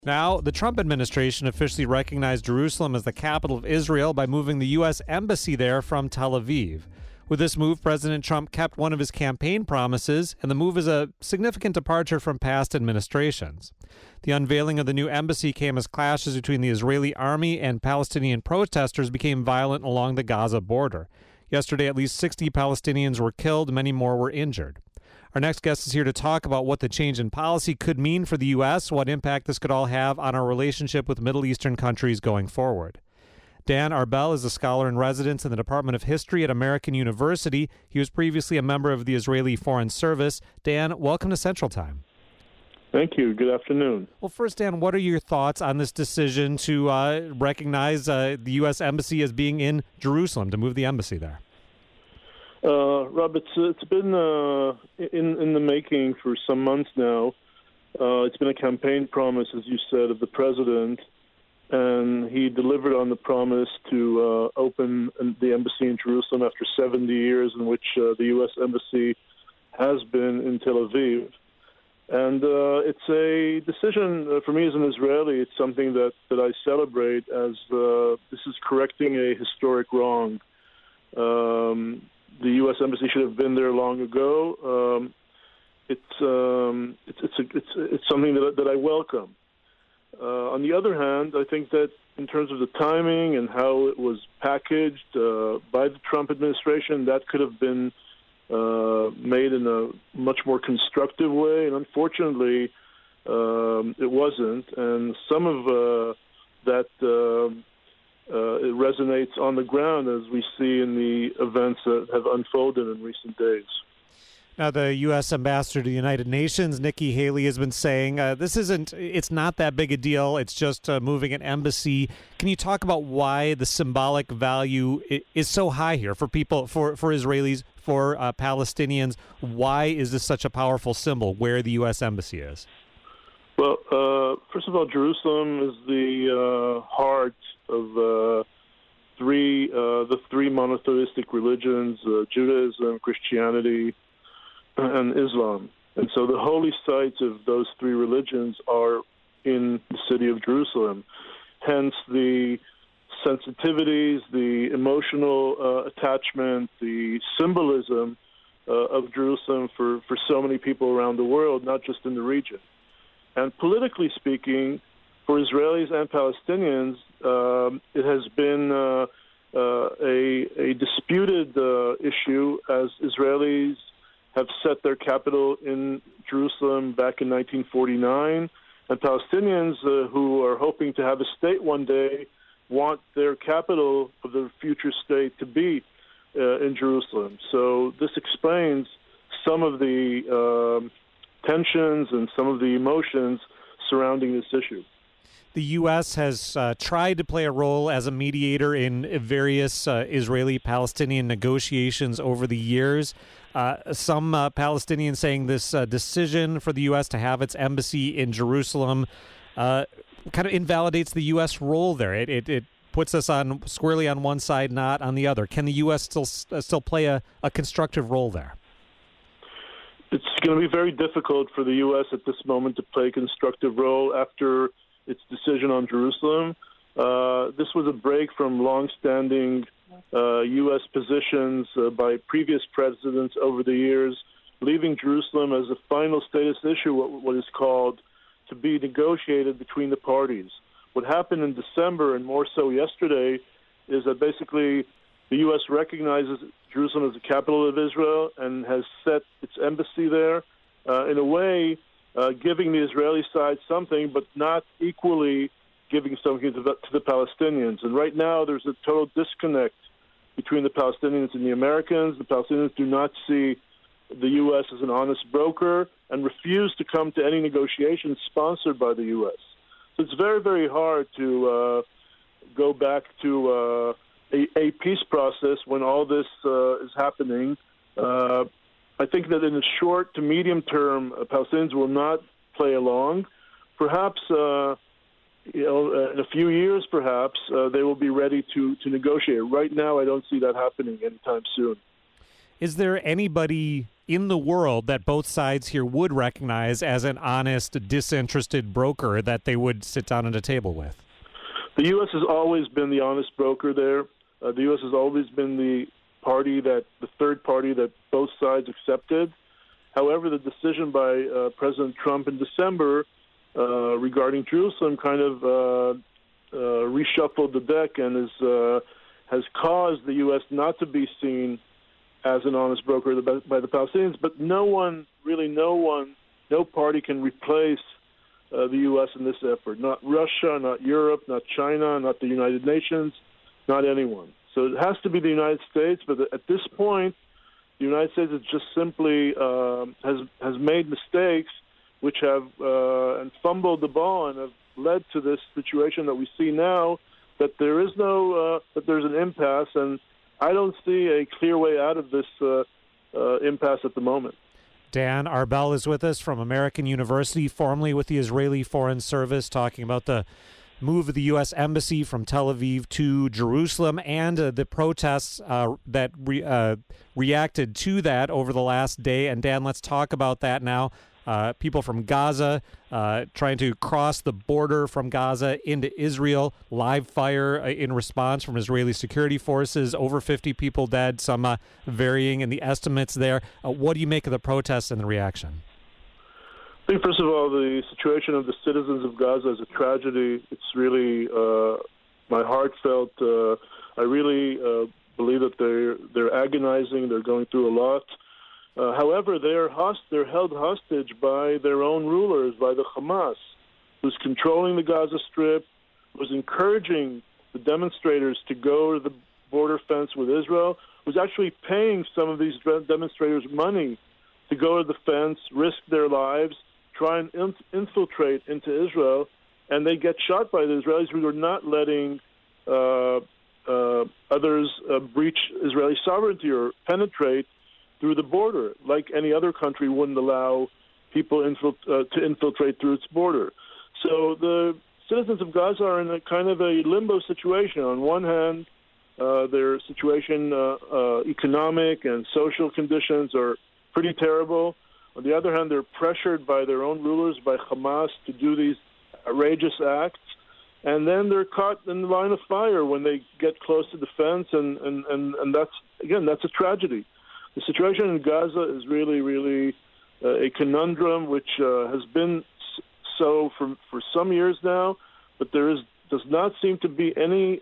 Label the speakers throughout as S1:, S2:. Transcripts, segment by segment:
S1: Now, the Trump administration officially recognized Jerusalem as the capital of Israel by moving the U.S. Embassy there from Tel Aviv. With this move, President Trump kept one of his campaign promises, and the move is a significant departure from past administrations. The unveiling of the new embassy came as clashes between the Israeli army and Palestinian protesters became violent along the Gaza border. Yesterday, at least 60 Palestinians were killed, many more were injured. Our next guest is here to talk about what the change in policy could mean for the U.S., what impact this could all have on our relationship with Middle Eastern countries going forward. Dan Arbel is a scholar in residence in the Department of History at American University. He was previously a member of the Israeli Foreign Service. Dan, welcome to Central Time.
S2: Thank you. Good afternoon.
S1: Well, first, Dan, what are your thoughts on this decision to recognize the U.S. Embassy as being in Jerusalem, to move the embassy there?
S2: Rob, it's been in the making for some months now. It's been a campaign promise, as you said, of the president, and he delivered on the promise to open the embassy in Jerusalem after 70 years in which the U.S. Embassy has been in Tel Aviv. And it's a decision for me as an Israeli. It's something that I celebrate as this is correcting a historic wrong. The U.S. Embassy should have been there long ago. It's something that I welcome. On the other hand, I think that in terms of the timing and how it was packaged by the Trump administration, that could have been made in a much more constructive way. And unfortunately, it wasn't. And some of that it resonates on the ground as we see in the events that have unfolded in recent days.
S1: Now, the U.S. ambassador to the United Nations, Nikki Haley, has been saying it's not that big a deal. It's just moving an embassy. Can you talk about why the symbolic value is so high here for people, for Israelis, for Palestinians? Why is this such a powerful symbol where the U.S. embassy is?
S2: Well, first of all, Jerusalem is the heart of the three monotheistic religions, Judaism, Christianity, and Islam. And so the holy sites of those three religions are in the city of Jerusalem. Hence the sensitivities, the emotional attachment, the symbolism of Jerusalem for so many people around the world, not just in the region. And politically speaking, for Israelis and Palestinians, it has been a disputed issue as Israelis have set their capital in Jerusalem back in 1949, and Palestinians who are hoping to have a state one day want their capital of their future state to be in Jerusalem. So this explains some of the tensions and some of the emotions surrounding this issue.
S1: The U.S. has tried to play a role as a mediator in various Israeli-Palestinian negotiations over the years. Some Palestinians saying this decision for the U.S. to have its embassy in Jerusalem kind of invalidates the U.S. role there. It puts us on squarely on one side, not on the other. Can the U.S. still play a constructive role there?
S2: It's going to be very difficult for the U.S. at this moment to play a constructive role after its decision on Jerusalem. This was a break from long-standing U.S. positions by previous presidents over the years, leaving Jerusalem as a final status issue, what is called, to be negotiated between the parties. What happened in December, and more so yesterday, is that basically the U.S. recognizes Jerusalem as the capital of Israel and has set its embassy there, in a way giving the Israeli side something, but not equally giving something to the Palestinians. And right now there's a total disconnect between the Palestinians and the Americans. The Palestinians do not see the U.S. as an honest broker and refuse to come to any negotiations sponsored by the U.S. So it's very, very hard to go back to a peace process when all this is happening. I think that in the short to medium term, Palestinians will not play along. Perhaps, in a few years, perhaps, they will be ready to negotiate. Right now, I don't see that happening anytime soon.
S1: Is there anybody in the world that both sides here would recognize as an honest, disinterested broker that they would sit down at a table with?
S2: The U.S. has always been the honest broker there. The U.S. has always been the third party that both sides accepted. However, the decision by President Trump in December regarding Jerusalem kind of reshuffled the deck and has caused the U.S. not to be seen as an honest broker by the Palestinians. But no party can replace the U.S. in this effort. Not Russia, not Europe, not China, not the United Nations, not anyone. So it has to be the United States, but at this point, the United States has just simply has made mistakes which have and fumbled the ball and have led to this situation that we see now, that there is that there's an impasse, and I don't see a clear way out of this impasse at the moment.
S1: Dan Arbel is with us from American University, formerly with the Israeli Foreign Service, talking about the move of the U.S. Embassy from Tel Aviv to Jerusalem and the protests that reacted to that over the last day. And Dan, let's talk about that now. People from Gaza trying to cross the border from Gaza into Israel, live fire in response from Israeli security forces, over 50 people dead, some varying in the estimates there. What do you make of the protests and the reaction?
S2: I think, first of all, the situation of the citizens of Gaza is a tragedy. It's really my heartfelt. I really believe that they're agonizing. They're going through a lot. However, they're held hostage by their own rulers, by the Hamas, who's controlling the Gaza Strip, was encouraging the demonstrators to go to the border fence with Israel, was actually paying some of these demonstrators money to go to the fence, risk their lives, try and infiltrate into Israel, and they get shot by the Israelis who are not letting others breach Israeli sovereignty or penetrate through the border, like any other country wouldn't allow people to infiltrate through its border. So the citizens of Gaza are in a kind of a limbo situation. On one hand, their situation, economic and social conditions are pretty terrible. On the other hand, they're pressured by their own rulers, by Hamas, to do these outrageous acts. And then they're caught in the line of fire when they get close to the fence, and that's a tragedy. The situation in Gaza is really, really a conundrum, which has been so for some years now, but does not seem to be any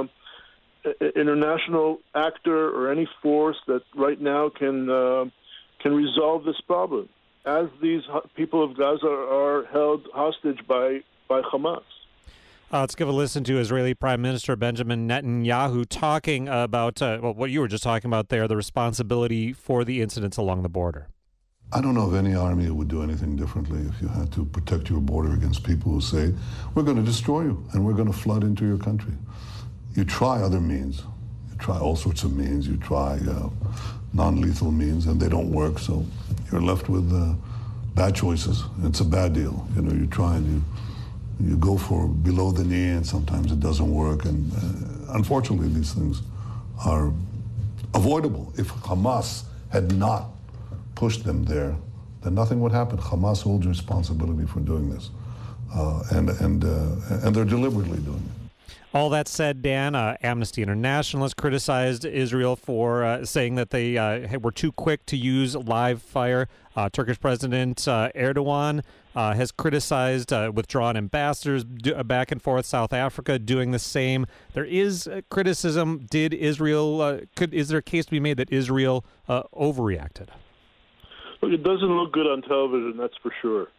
S2: international actor or any force that right now can resolve this problem, as these people of Gaza are held hostage by Hamas.
S1: Let's give a listen to Israeli Prime Minister Benjamin Netanyahu talking about what you were just talking about there, the responsibility for the incidents along the border.
S3: I don't know of any army that would do anything differently if you had to protect your border against people who say, we're going to destroy you and we're going to flood into your country. You try other means. You try all sorts of means. You try non-lethal means, and they don't work, so you're left with bad choices. It's a bad deal. You try and you go for below the knee, and sometimes it doesn't work. And unfortunately, these things are avoidable. If Hamas had not pushed them there, then nothing would happen. Hamas holds responsibility for doing this, and they're deliberately doing it.
S1: All that said, Dan, Amnesty International has criticized Israel for saying that they were too quick to use live fire. Turkish President Erdogan has criticized withdrawn ambassadors back and forth. South Africa doing the same. There is criticism. Is there a case to be made that Israel overreacted?
S2: Look, it doesn't look good on television, that's for sure.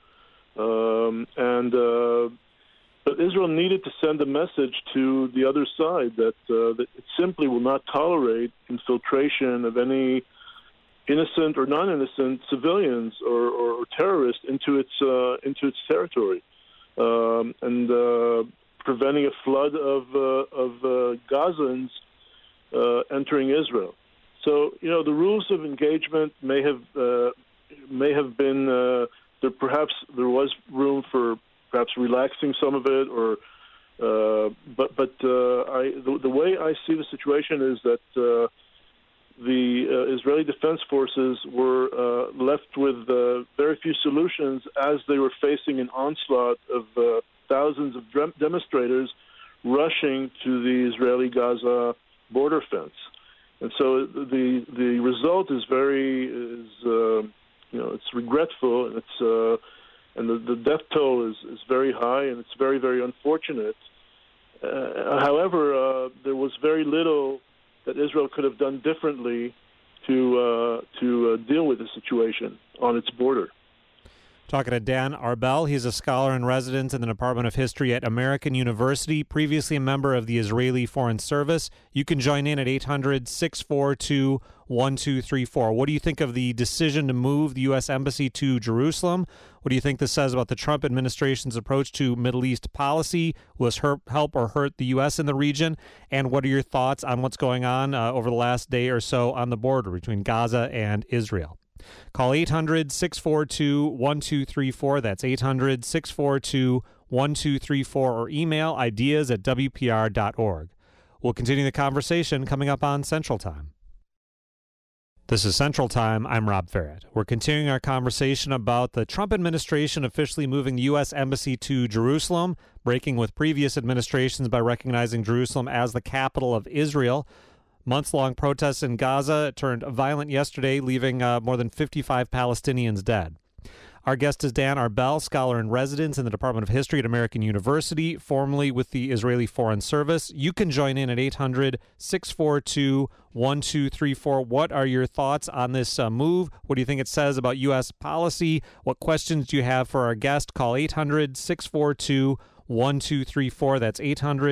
S2: But Israel needed to send a message to the other side that it simply will not tolerate infiltration of any innocent or non-innocent civilians or terrorists into its territory, and preventing a flood of Gazans entering Israel. So the rules of engagement may have been there was room for perhaps relaxing some of it, but the way I see the situation is that the Israeli Defense Forces were left with very few solutions as they were facing an onslaught of thousands of demonstrators rushing to the Israeli-Gaza border fence. And so the result is it's regretful, and and the death toll is very high, and it's very, very unfortunate. However, there was very little that Israel could have done differently to deal with the situation on its border.
S1: Talking to Dan Arbel. He's a scholar in residence in the Department of History at American University, previously a member of the Israeli Foreign Service. You can join in at 800-642-1234. What do you think of the decision to move the U.S. Embassy to Jerusalem? What do you think this says about the Trump administration's approach to Middle East policy? Will this help or hurt the U.S. in the region? And what are your thoughts on what's going on over the last day or so on the border between Gaza and Israel? Call 800-642-1234. That's 800-642-1234, or email ideas@wpr.org. We'll continue the conversation coming up on Central Time. This is Central Time. I'm Rob Farrett. We're continuing our conversation about the Trump administration officially moving the U.S. Embassy to Jerusalem, breaking with previous administrations by recognizing Jerusalem as the capital of Israel. Months-long protests in Gaza turned violent yesterday, leaving more than 55 Palestinians dead. Our guest is Dan Arbel, scholar in residence in the Department of History at American University, formerly with the Israeli Foreign Service. You can join in at 800-642-1234. What are your thoughts on this move? What do you think it says about U.S. policy? What questions do you have for our guest? Call 800-642-1234. That's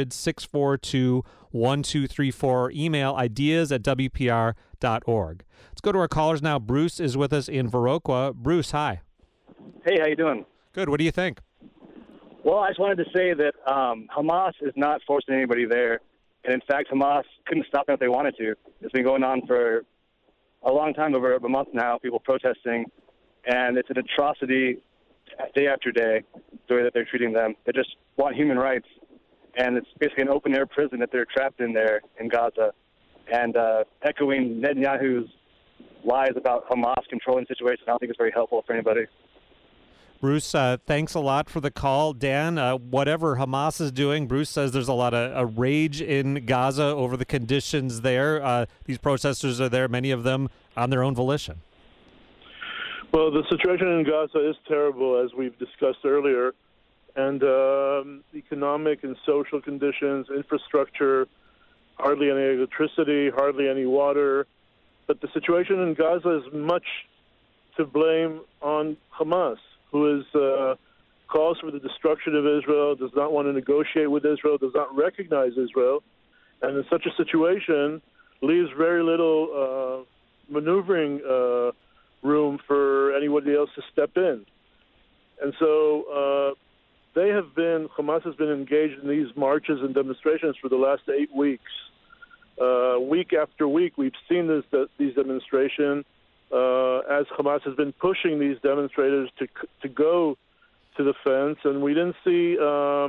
S1: 800-642-1234. Email ideas@wpr.org. Let's go to our callers now. Bruce is with us in Viroqua. Bruce, hi.
S4: Hey, how you doing?
S1: Good. What do you think?
S4: Well, I just wanted to say that Hamas is not forcing anybody there. And in fact, Hamas couldn't stop them if they wanted to. It's been going on for a long time, over a month now, people protesting. And it's an atrocity day after day, the way that they're treating them. They just want human rights. And it's basically an open-air prison that they're trapped in there in Gaza. And echoing Netanyahu's lies about Hamas controlling the situation, I don't think it's very helpful for anybody.
S1: Bruce, thanks a lot for the call. Dan, whatever Hamas is doing, Bruce says there's a lot of rage in Gaza over the conditions there. These protesters are there, many of them on their own volition.
S2: Well, the situation in Gaza is terrible, as we've discussed earlier. And economic and social conditions, infrastructure, hardly any electricity, hardly any water. But the situation in Gaza is much to blame on Hamas, who calls for the destruction of Israel, does not want to negotiate with Israel, does not recognize Israel, and in such a situation leaves very little maneuvering room for anybody else to step in. And so Hamas has been engaged in these marches and demonstrations for the last 8 weeks. Week after week, we've seen these demonstrations as Hamas has been pushing these demonstrators to go to the fence, and we didn't see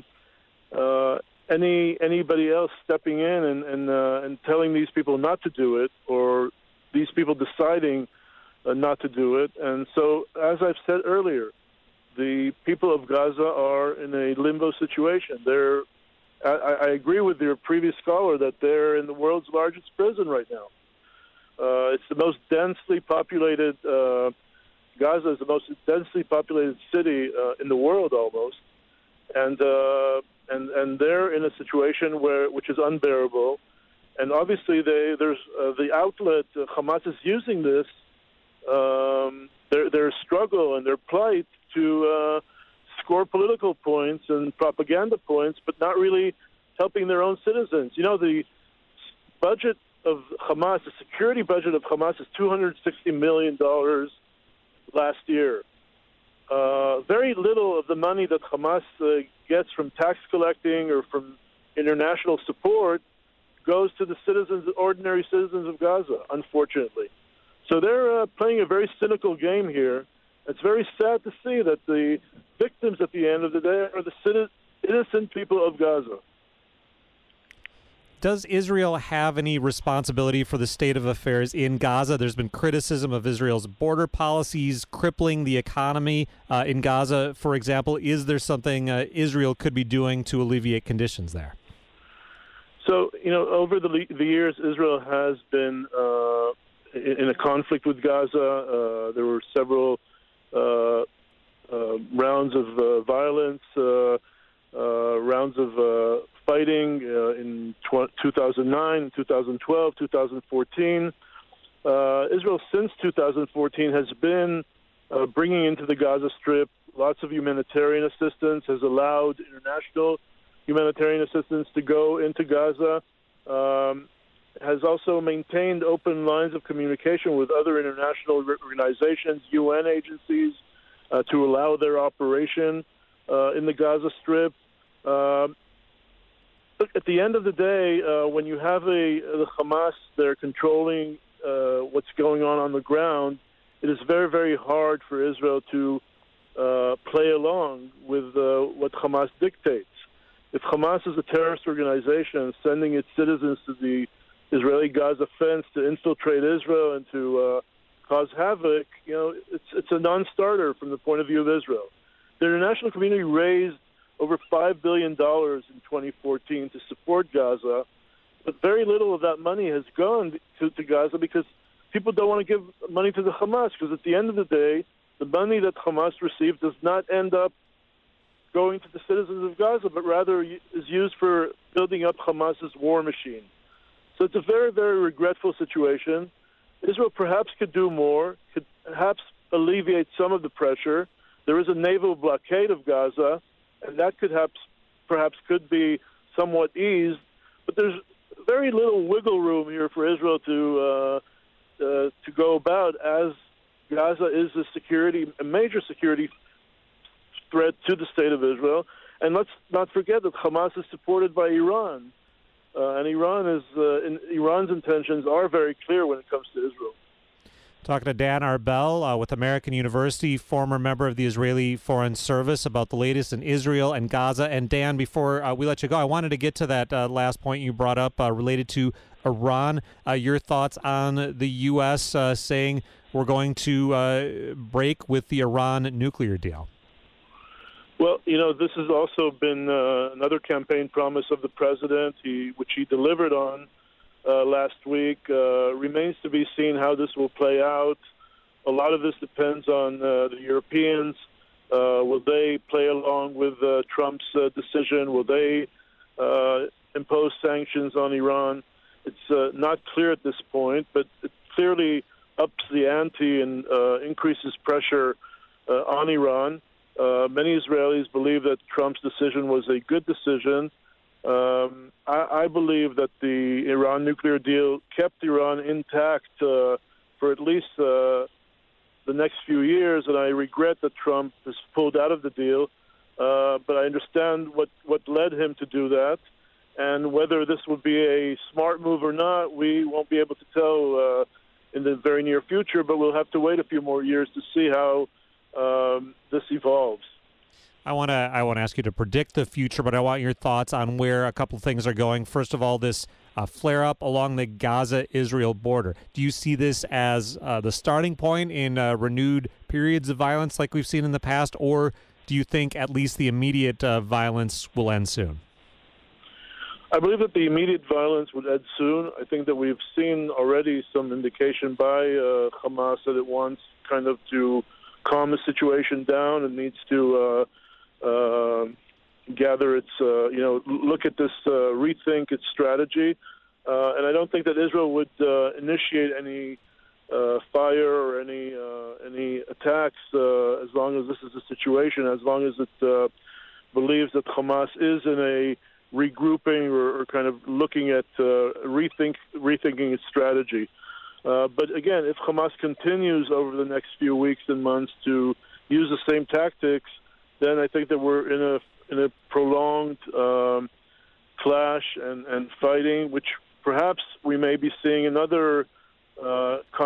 S2: anybody else stepping in and telling these people not to do it, or these people deciding not to do it. And so, as I've said earlier, the people of Gaza are in a limbo situation. I agree with your previous caller that they're in the world's largest prison right now. It's the most densely populated. Gaza is the most densely populated city in the world, almost, and they're in a situation which is unbearable. And obviously, there's the outlet. Hamas is using this their struggle and their plight to score political points and propaganda points, but not really helping their own citizens. You know, the budget of Hamas, the security budget of Hamas, is $260 million last year. Very little of the money that Hamas gets from tax collecting or from international support goes to the ordinary citizens of Gaza, unfortunately. So they're playing a very cynical game here. It's very sad to see that the victims at the end of the day are the innocent people of Gaza.
S1: Does Israel have any responsibility for the state of affairs in Gaza? There's been criticism of Israel's border policies crippling the economy in Gaza, for example. Is there something Israel could be doing to alleviate conditions there?
S2: So, over the years, Israel has been in a conflict with Gaza. There were several rounds of violence, rounds of fighting in 2009, 2012, 2014. Israel, since 2014, has been bringing into the Gaza Strip lots of humanitarian assistance, has allowed international humanitarian assistance to go into Gaza, has also maintained open lines of communication with other international organizations, UN agencies, to allow their operation in the Gaza Strip. Look, at the end of the day, when you have the Hamas, they're controlling what's going on the ground, it is very, very hard for Israel to play along with what Hamas dictates. If Hamas is a terrorist organization sending its citizens to the Israeli Gaza fence to infiltrate Israel and to cause havoc, it's a non-starter from the point of view of Israel. The international community raised over $5 billion in 2014 to support Gaza, but very little of that money has gone to Gaza because people don't want to give money to the Hamas, because at the end of the day, the money that Hamas received does not end up going to the citizens of Gaza, but rather is used for building up Hamas's war machine. So it's a very, very regretful situation. Israel perhaps could do more, could perhaps alleviate some of the pressure. There is a naval blockade of Gaza, and that could perhaps could be somewhat eased, but there's very little wiggle room here for Israel to go about, as Gaza is a major security threat to the state of Israel. And let's not forget that Hamas is supported by Iran, and Iran's intentions are very clear when it comes to Israel.
S1: Talking to Dan Arbel with American University, former member of the Israeli Foreign Service, about the latest in Israel and Gaza. And Dan, before we let you go, I wanted to get to that last point you brought up related to Iran. Your thoughts on the U.S. Saying we're going to break with the Iran nuclear deal?
S2: Well, this has also been another campaign promise of the president, which he delivered on last week. Remains to be seen how this will play out. A lot of this depends on the Europeans. Will they play along with Trump's decision? Will they impose sanctions on Iran? It's not clear at this point, but it clearly ups the ante and increases pressure on Iran. Many Israelis believe that Trump's decision was a good decision. I believe that the Iran nuclear deal kept Iran intact for at least the next few years, and I regret that Trump has pulled out of the deal. But I understand what led him to do that, and whether this would be a smart move or not, we won't be able to tell in the very near future, but we'll have to wait a few more years to see how this evolves.
S1: I want to ask you to predict the future, but I want your thoughts on where a couple of things are going. First of all, this flare-up along the Gaza-Israel border. Do you see this as the starting point in renewed periods of violence like we've seen in the past, or do you think at least the immediate violence will end soon?
S2: I believe that the immediate violence would end soon. I think that we've seen already some indication by Hamas that it wants kind of to calm the situation down and needs to gather its, look at this, rethink its strategy. And I don't think that Israel would initiate any fire or any attacks as long as this is the situation, as long as it believes that Hamas is in a regrouping or kind of looking at rethinking its strategy. But again, if Hamas continues over the next few weeks and months to use the same tactics, then I think that we're in a prolonged clash and fighting, which perhaps we may be seeing another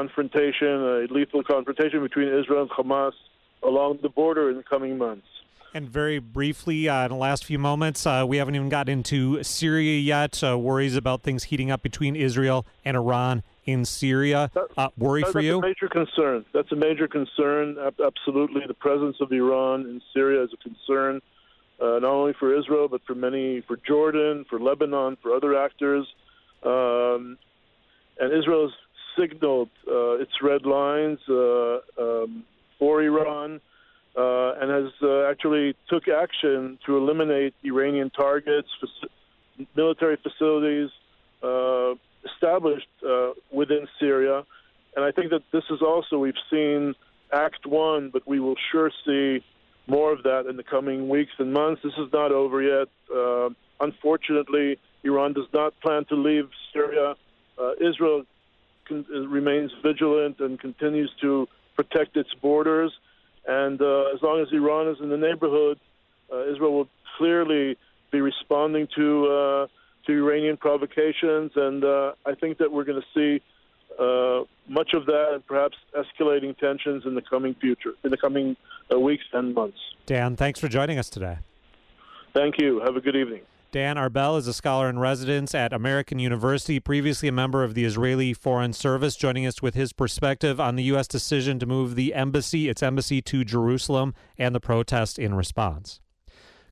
S2: confrontation, a lethal confrontation between Israel and Hamas along the border in the coming months.
S1: And very briefly, in the last few moments, we haven't even gotten into Syria yet. Worries about things heating up between Israel and Iran in Syria. Worry for you?
S2: That's a major concern. That's a major concern. Absolutely. The presence of Iran in Syria is a concern, not only for Israel, but for Jordan, for Lebanon, for other actors. And Israel has signaled its red lines for Iran. And has actually took action to eliminate Iranian targets, military facilities established within Syria. And I think that this is also, we've seen Act 1, but we will sure see more of that in the coming weeks and months. This is not over yet. Unfortunately, Iran does not plan to leave Syria. Israel remains vigilant and continues to protect its borders. And as long as Iran is in the neighborhood, Israel will clearly be responding to Iranian provocations. And I think that we're going to see much of that and perhaps escalating tensions in the coming future, in the coming weeks and months.
S1: Dan, thanks for joining us today.
S2: Thank you. Have a good evening.
S1: Dan Arbel is a scholar in residence at American University, previously a member of the Israeli Foreign Service, joining us with his perspective on the U.S. decision to move its embassy to Jerusalem and the protest in response.